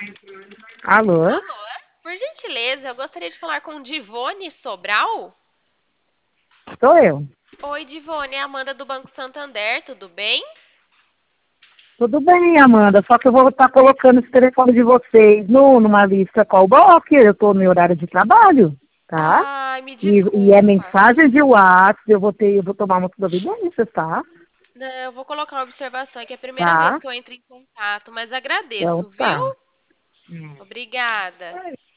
Alô? Por gentileza, eu gostaria de falar com Divone Sobral. Sou eu. Oi, Divone, é a Amanda do Banco Santander, tudo bem? Tudo bem, Amanda, só que eu vou estar colocando esse telefone de vocês numa lista call block, eu estou no meu horário de trabalho, tá? Ai, me E é desculpa. mensagem de WhatsApp, eu vou tomar umas providências, tá? Não, eu vou colocar uma observação que é a primeira vez Tá? que eu entro em contato, mas Então agradeço, viu? tá. Obrigada.